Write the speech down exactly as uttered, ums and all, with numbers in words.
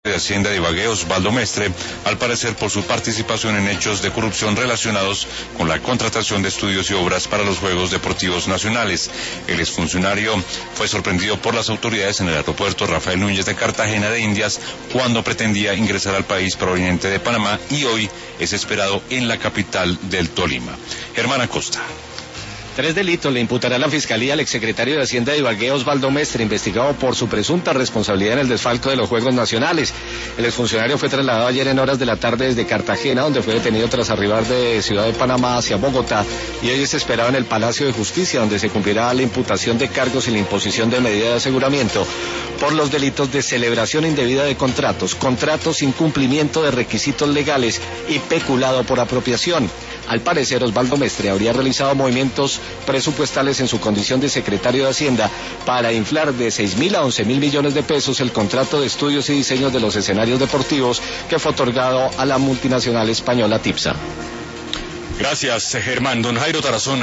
de Hacienda de Ibagué, Osvaldo Mestre, al parecer por su participación en hechos de corrupción relacionados con la contratación de estudios y obras para los Juegos Deportivos Nacionales. El exfuncionario fue sorprendido por las autoridades en el aeropuerto Rafael Núñez de Cartagena de Indias cuando pretendía ingresar al país proveniente de Panamá y hoy es esperado en la capital del Tolima. Germán Acosta. Tres delitos le imputará la Fiscalía al exsecretario de Hacienda de Ibagué, Osvaldo Mestre, investigado por su presunta responsabilidad en el desfalco de los Juegos Nacionales. El exfuncionario fue trasladado ayer en horas de la tarde desde Cartagena, donde fue detenido tras arribar de Ciudad de Panamá hacia Bogotá, y hoy es esperado en el Palacio de Justicia, donde se cumplirá la imputación de cargos y la imposición de medida de aseguramiento por los delitos de celebración indebida de contratos, contratos sin cumplimiento de requisitos legales y peculado por apropiación. Al parecer, Osvaldo Mestre habría realizado movimientos presupuestales en su condición de secretario de Hacienda para inflar de seis mil a once mil millones de pesos el contrato de estudios y diseños de los escenarios deportivos que fue otorgado a la multinacional española TIPSA. Gracias, Germán. Don Jairo Tarazona.